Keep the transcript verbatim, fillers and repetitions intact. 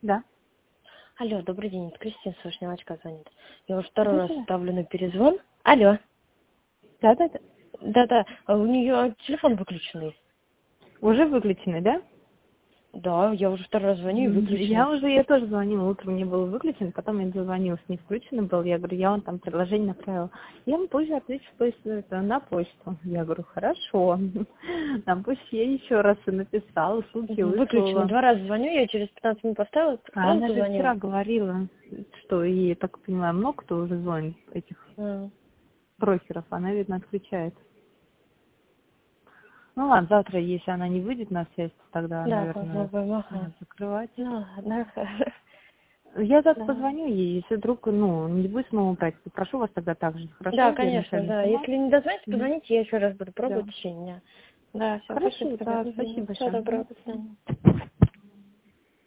Да. Алло, добрый день, это Кристина с Вишневого очка звонит. Я уже второй раз ставлю на перезвон. Алло. Да-да-да. Да-да, а у нее телефон выключенный. Уже выключенный, да? Да, я уже второй раз звоню и выключенный. Я уже, я тоже звонила, утром не был выключен, потом я дозвонилась, не включенный был. Я говорю, я вам там предложение направила. Я вам позже отвечу почту, это, на почту. Я говорю, хорошо. На почту я еще раз и написала, ссылки Выключенный. выслала. Два раза звоню, я через пятнадцать минут поставила, А сразу она же позвонила. вчера говорила, что ей, я так понимаю, много кто уже звонит, этих Mm. брокеров. Она, видно, отключает. Ну ладно, завтра, если она не выйдет на связь, тогда, Да, наверное, попробуем, ага. надо закрывать. Ну, ладно, хорошо. Я завтра Да. позвоню ей, если вдруг, ну, не будет снова брать, попрошу вас тогда так же, хорошо? Да, Я конечно, вначале да. сама. Если не дозвонитесь, Мгм. позвоните, я еще раз буду Да. пробовать в течение дня. Да, все, спасибо Хорошо, тогда. да, Мгм. спасибо Всего большое. доброго, Мгм. до свидания.